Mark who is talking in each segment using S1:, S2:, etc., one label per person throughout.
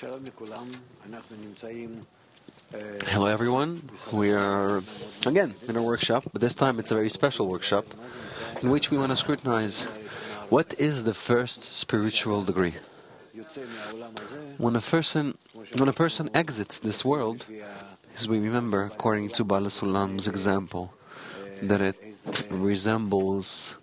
S1: Hello everyone, we are again in a workshop, but this time it's a very special workshop in which we want to scrutinize what is the first spiritual degree. When a person exits this world, as we remember according to Baal Sulam's example, that it resembles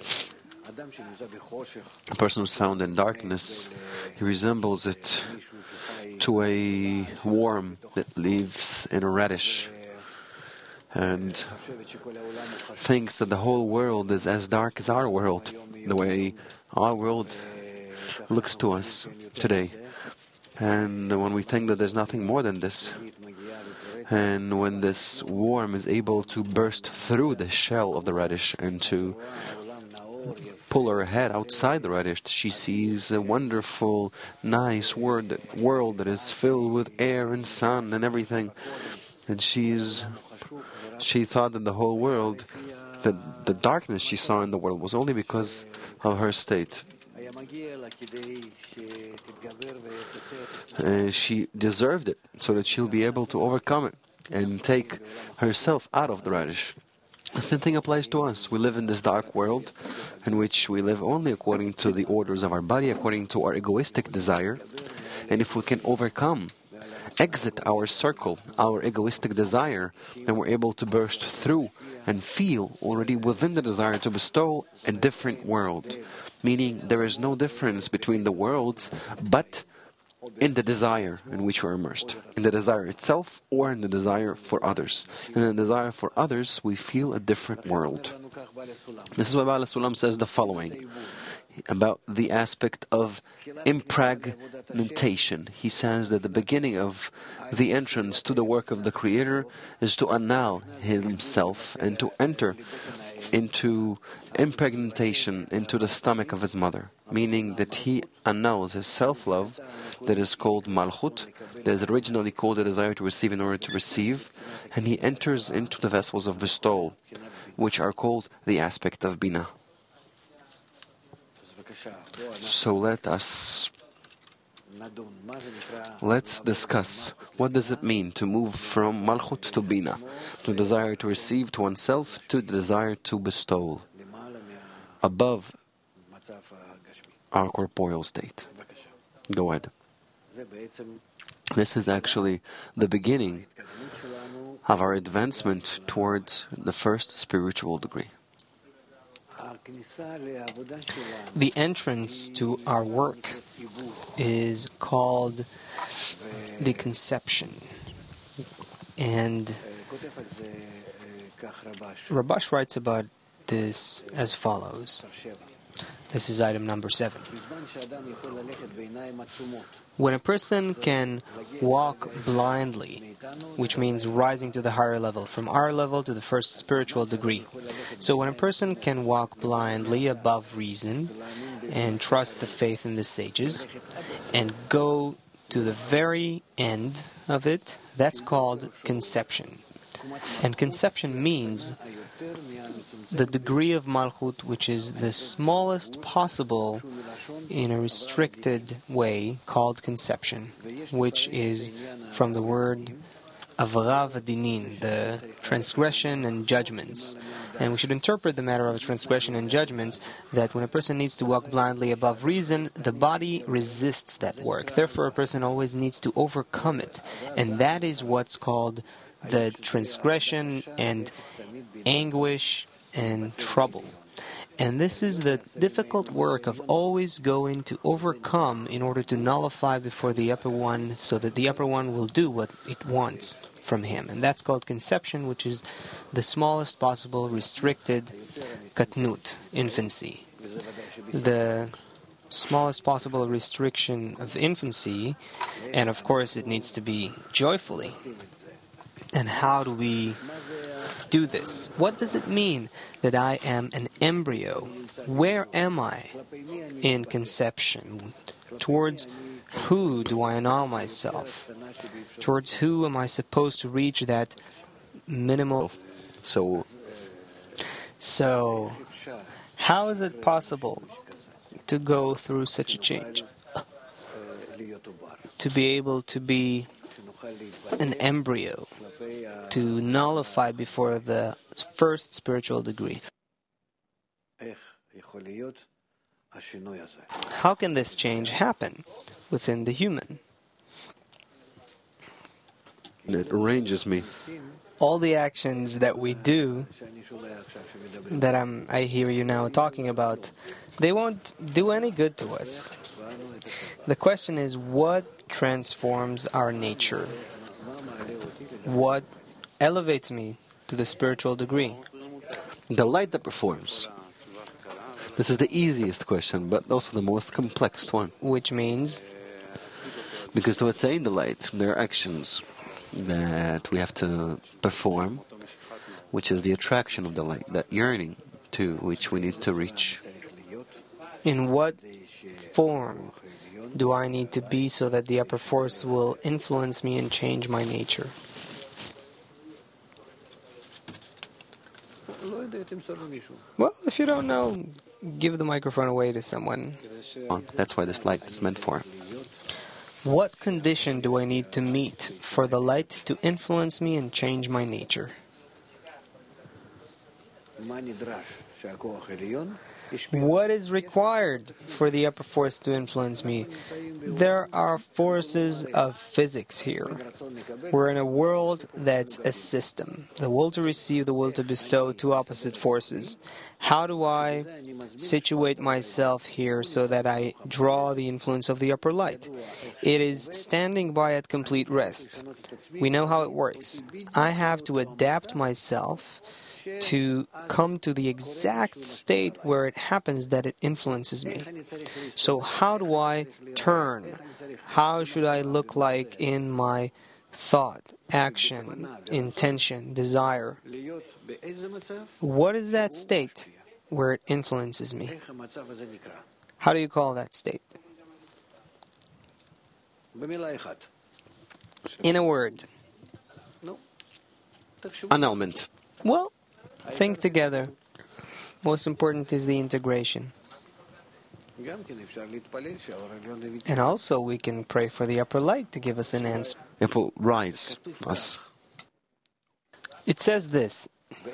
S1: a person who's found in darkness, he resembles it to a worm that lives in a radish and thinks that the whole world is as dark as our world, the way our world looks to us today. And when we think that there's nothing more than this, and when this worm is able to burst through the shell of the radish and to pull her head outside the radish, she sees a wonderful, nice world that is filled with air and sun and everything. And she thought that the whole world, that the darkness she saw in the world was only because of her state. She deserved it so that she'll be able to overcome it and take herself out of the radish. The same thing applies to us. We live in this dark world in which we live only according to the orders of our body, according to our egoistic desire. And if we can exit our circle, our egoistic desire, then we're able to burst through and feel already within the desire to bestow a different world. Meaning there is no difference between the worlds, but in the desire in which you are immersed. In the desire itself or in the desire for others. In the desire for others, we feel a different world. This is why Baal Sulam says the following about the aspect of impregnation. He says that the beginning of the entrance to the work of the Creator is to annul himself and to enter into impregnation into the stomach of his mother, meaning that he annuls his self-love that is called Malchut, that is originally called the desire to receive in order to receive, and he enters into the vessels of bestowal, which are called the aspect of Bina. So let's discuss what does it mean to move from Malchut to Bina, to desire to receive to oneself, to the desire to bestow, above our corporeal state. Go ahead. This is actually the beginning of our advancement towards the first spiritual degree.
S2: The entrance to our work is called the conception. And Rabash writes about this as follows. This is item number 7. When a person can walk blindly, which means rising to the higher level, from our level to the first spiritual degree. So when a person can walk blindly above reason and trust the faith in the sages and go to the very end of it, that's called conception. And conception means the degree of Malchut which is the smallest possible in a restricted way called conception, which is from the word Avra v'dinin, the transgression and judgments. And we should interpret the matter of transgression and judgments that when a person needs to walk blindly above reason, the body resists that work. Therefore, a person always needs to overcome it. And that is what's called the transgression and anguish and trouble. And this is the difficult work of always going to overcome in order to nullify before the upper one so that the upper one will do what it wants from him. And that's called conception, which is the smallest possible restricted katnut, infancy. The smallest possible restriction of infancy, and of course it needs to be joyfully. And how do we do this? What does it mean that I am an embryo? Where am I in conception? Towards who do I annul myself? Towards who am I supposed to reach that minimal? So how is it possible to go through such a change? to be able to be an embryo, to nullify before the first spiritual degree. How can this change happen within the human?
S1: It arranges me.
S2: All the actions that we do, that I hear you now talking about, they won't do any good to us. The question is, what transforms our nature? What elevates me to the spiritual degree?
S1: The light that performs. This is the easiest question, but also the most complex one.
S2: Which means?
S1: Because to attain the light, there are actions that we have to perform, which is the attraction of the light, that yearning to which we need to reach.
S2: In what form do I need to be so that the upper force will influence me and change my nature? Well, if you don't know, give the microphone away to someone.
S1: That's why this light is meant for.
S2: What condition do I need to meet for the light to influence me and change my nature? What is required for the upper force to influence me? There are forces of physics here. We're in a world that's a system. The will to receive, the will to bestow, two opposite forces. How do I situate myself here so that I draw the influence of the upper light? It is standing by at complete rest. We know how it works. I have to adapt myself to come to the exact state where it happens that it influences me. So how do I turn? How should I look like in my thought, action, intention, desire? What is that state where it influences me? How do you call that state? In a word.
S1: Annulment.
S2: Well, think together. Most important is the integration. And also we can pray for the upper light to give us an answer.
S1: It will rise us.
S2: It says this.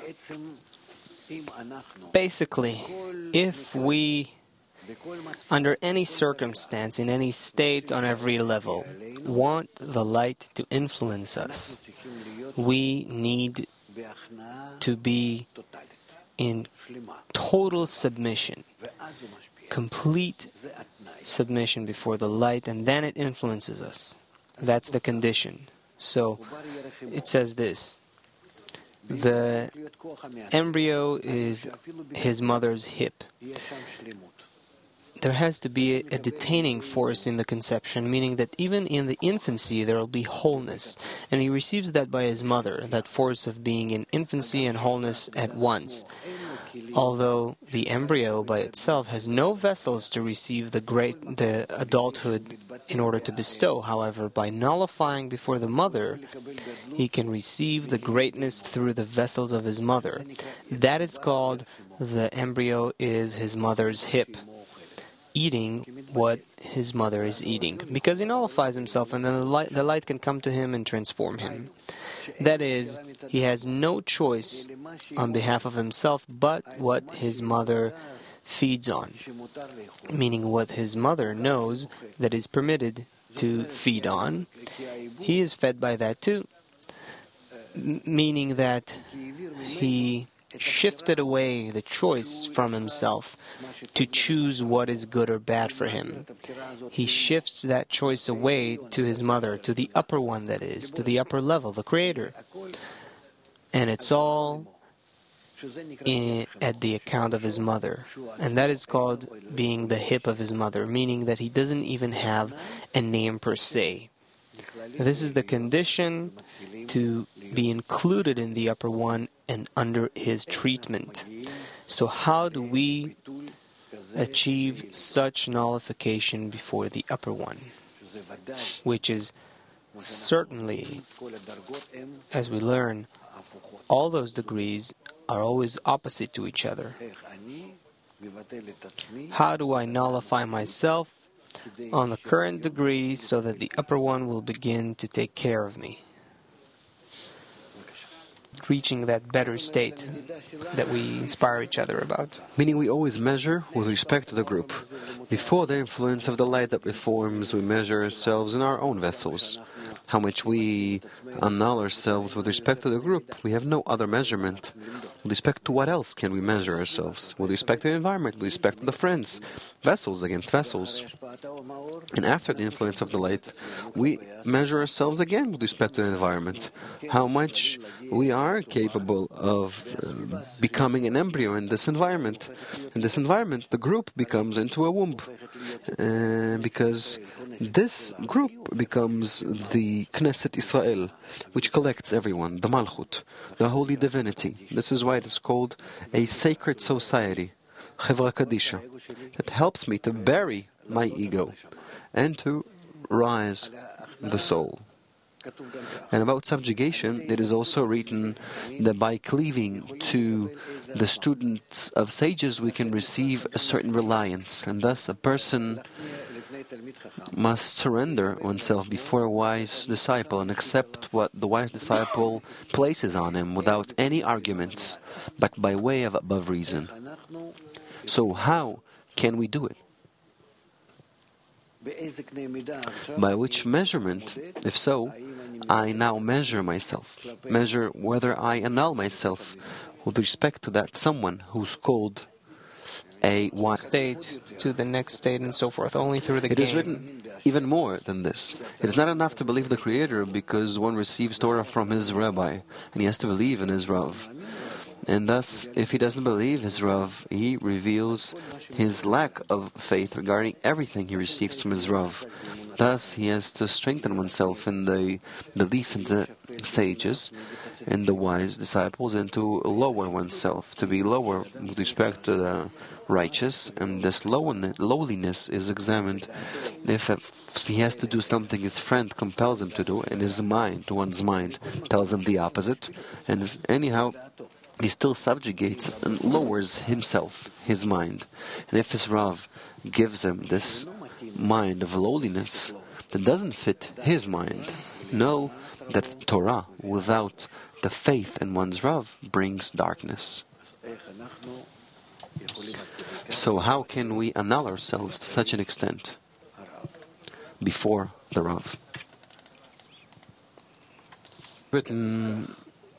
S2: Basically, if we, under any circumstance, in any state, on every level, want the light to influence us, we need to be in total submission, complete submission before the light, and then it influences us. That's the condition. So it says this. The embryo is his mother's hip. There has to be a detaining force in the conception, meaning that even in the infancy there will be wholeness. And he receives that by his mother, that force of being in infancy and wholeness at once. Although the embryo by itself has no vessels to receive the adulthood in order to bestow, however, by nullifying before the mother, he can receive the greatness through the vessels of his mother. That is called the embryo is his mother's hip, eating what his mother is eating, because he nullifies himself, and then the light can come to him and transform him. That is, he has no choice on behalf of himself but what his mother feeds on, meaning what his mother knows that is permitted to feed on. He is fed by that too, meaning that he shifted away the choice from himself to choose what is good or bad for him. He shifts that choice away to his mother, to the upper one, that is, to the upper level, the Creator. And it's all at the account of his mother. And that is called being the hip of his mother, meaning that he doesn't even have a name per se. This is the condition to be included in the upper one and under his treatment. So how do we achieve such nullification before the upper one? Which is certainly, as we learn, all those degrees are always opposite to each other. How do I nullify myself on the current degree so that the upper one will begin to take care of me. Reaching that better state that we inspire each other about.
S1: Meaning we always measure with respect to the group. Before the influence of the light that reforms, we measure ourselves in our own vessels. How much we annul ourselves with respect to the group, we have no other measurement. With respect to what else can we measure ourselves? With respect to the environment, with respect to the friends, vessels against vessels. And after the influence of the light, we measure ourselves again with respect to the environment. How much we are capable of becoming an embryo in this environment. In this environment, the group becomes into a womb. Because this group becomes the Knesset Israel, which collects everyone, the Malchut, the holy divinity. This is why it is called a sacred society, Chevra Kadisha. It helps me to bury my ego and to rise the soul. And about subjugation, it is also written that by cleaving to the students of sages, we can receive a certain reliance, and thus a person must surrender oneself before a wise disciple and accept what the wise disciple places on him without any arguments, but by way of above reason. So how can we do it? By which measurement, if so, I now measure myself, measure whether I annul myself with respect to that someone who's called a wise
S2: State to the next state and so forth, only through the
S1: It
S2: game.
S1: is written even more than this. It is not enough to believe the Creator because one receives Torah from his rabbi, and he has to believe in his Rav. And thus, if he doesn't believe his Rav, he reveals his lack of faith regarding everything he receives from his Rav. Thus, he has to strengthen oneself in the belief in the sages and the wise disciples, and to lower oneself, to be lower with respect to the righteous. And this lowliness is examined if he has to do something his friend compels him to do, and his mind, one's mind, tells him the opposite. And anyhow, he still subjugates and lowers himself, his mind. And if his Rav gives him this mind of lowliness that doesn't fit his mind, know that Torah without the faith in one's Rav brings darkness. So how can we annul ourselves to such an extent before the Rav? Written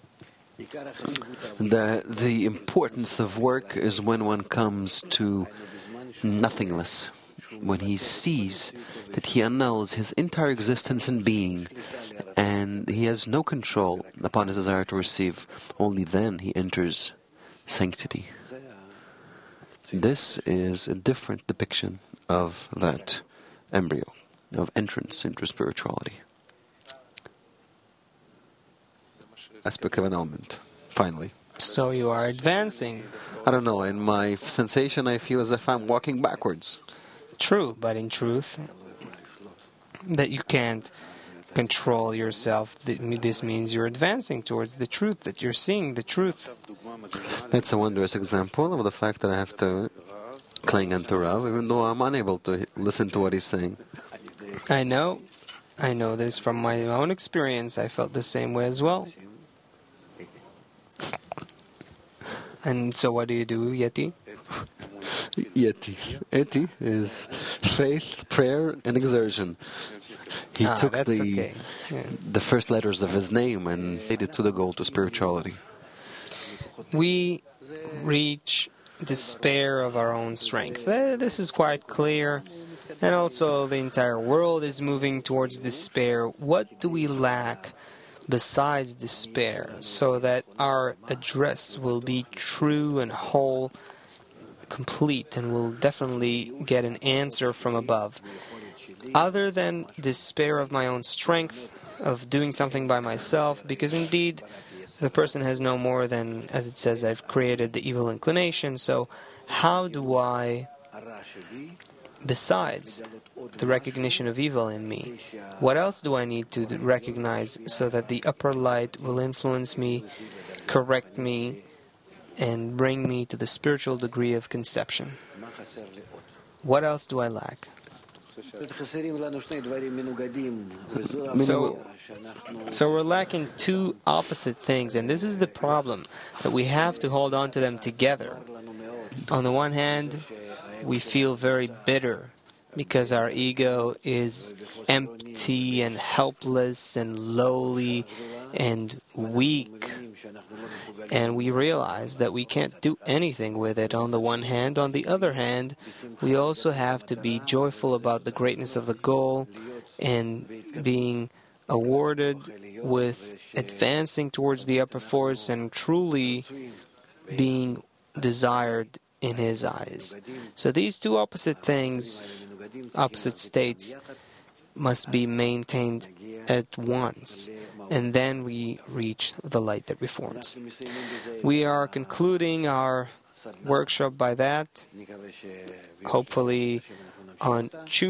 S1: the importance of work is when one comes to nothingness, when he sees that he annuls his entire existence and being, and he has no control upon his desire to receive. Only then he enters sanctity. This is a different depiction of that embryo, of entrance into spirituality. Aspect of annulment, finally.
S2: So you are advancing.
S1: I don't know, in my sensation I feel as if I'm walking backwards.
S2: True, but in truth, that you can't control yourself, this means you're advancing towards the truth, that you're seeing the truth.
S1: That's a wondrous example of the fact that I have to cling unto Rav, even though I'm unable to listen to what he's saying.
S2: I know this from my own experience. I felt the same way as well. And so what do you do, Yeti?
S1: Yeti. Yeti is faith, prayer, and exertion. He took the first letters of his name and made it to the goal to spirituality.
S2: We reach despair of our own strength. This is quite clear. And also the entire world is moving towards despair. What do we lack besides despair so that our address will be true and whole, complete, and will definitely get an answer from above? Other than despair of my own strength, of doing something by myself, because indeed the person has no more than, as it says, I've created the evil inclination. So how do I, besides the recognition of evil in me, what else do I need to recognize so that the upper light will influence me, correct me, and bring me to the spiritual degree of conception? What else do I lack? So we're lacking two opposite things, and this is the problem, that we have to hold on to them together. On the one hand, we feel very bitter because our ego is empty and helpless and lowly and weak. And we realize that we can't do anything with it on the one hand. On the other hand, we also have to be joyful about the greatness of the goal and being awarded with advancing towards the upper force and truly being desired in His eyes. So these two opposite things, opposite states, must be maintained at once, and then we reach the light that reforms. We are concluding our workshop by that, hopefully on Tuesday.